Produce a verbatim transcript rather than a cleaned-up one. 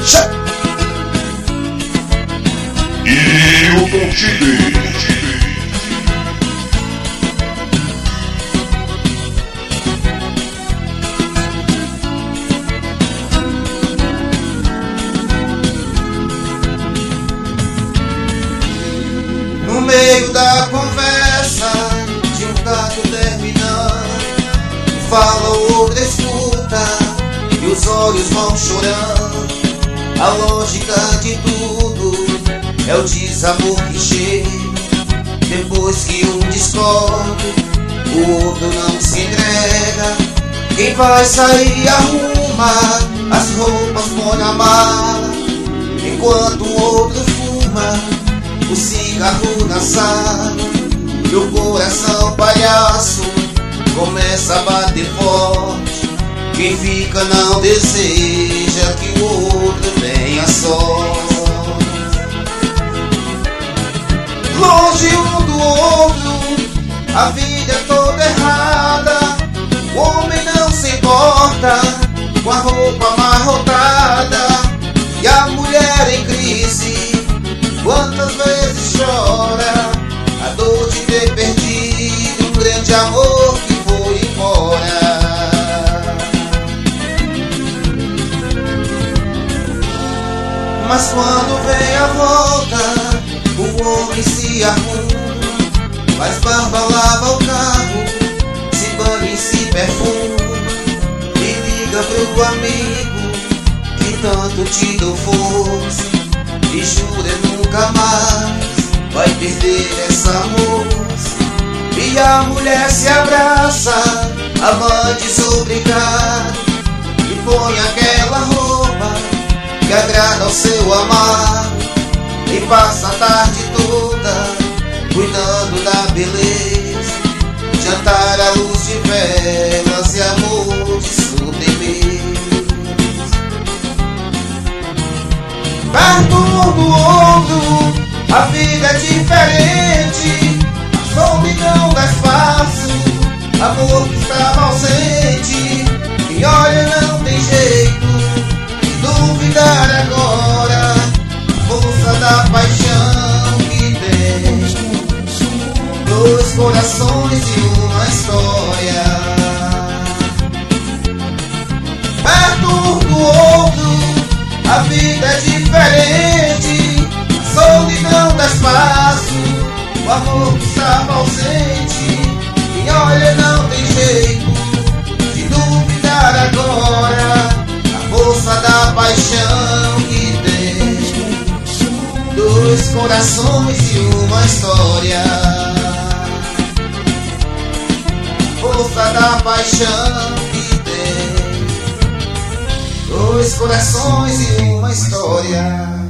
E o Contigo. No meio da conversa de um caso terminando, fala, o outro escuta e os olhos vão chorando. A lógica de tudo é o desamor que chega depois que um discorda, o outro não se entrega. Quem vai sair arruma as roupas, põe a mala, enquanto o outro fuma o cigarro na sala. E o coração palhaço começa a bater forte. Quem fica não deseja que o outro tenha sorte. Longe um do outro, a vida é toda errada. O homem não se importa com a roupa amarrotada, e a mulher em crise quantas vezes chora a dor de ter perdido um grande amor que foi embora. Mas quando vem a volta, o homem se arruma, faz barba, lava o carro, se banha e se perfuma, e liga pro amigo que tanto te deu força, e jura nunca mais vai perder essa moça. E a mulher se abraça, amante desobrigada, e põe aquela roupa que agrada ao seu amado, e passa a tarde toda cuidando da beleza, jantar à luz de velas e amor de sobremesa. Perto um do outro, a vida é diferente, a solidão não é fácil, amor que estava ausente, e olha, não tem jeito de duvidar agora a força da paixão que tem dois corações e uma história. Perto um do outro, a vida é diferente, a solidão não é fácil, o amor que estava ausente, e olha, não tem jeito de duvidar agora a força da paixão que tem dois corações e uma história. Força da paixão que tem dois corações e uma história.